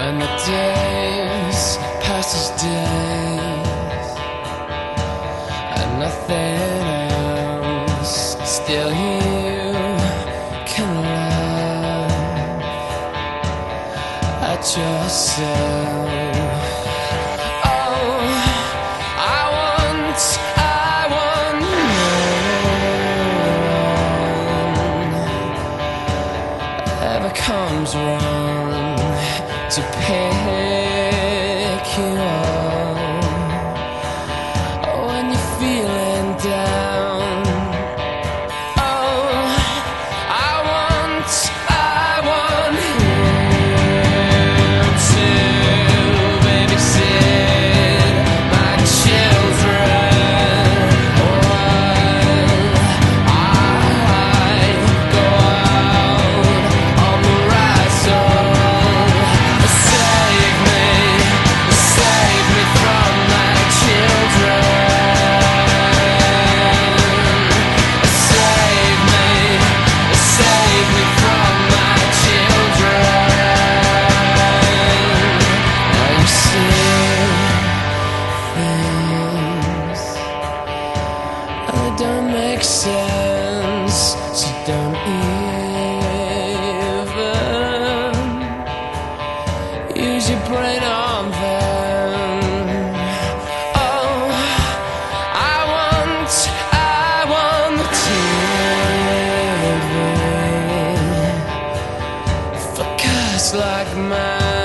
When the days passes days and nothing else, still you can laugh at yourself. Oh, I want no one ever comes wrong to pick you up when you're feeling down. Oh, I want you to babysit my children while I go out on the rise. Save me from my children. Save me from my children. Now you see things that don't make sense, so don't even use your brain on them. Oh, I want the children for guys like mine.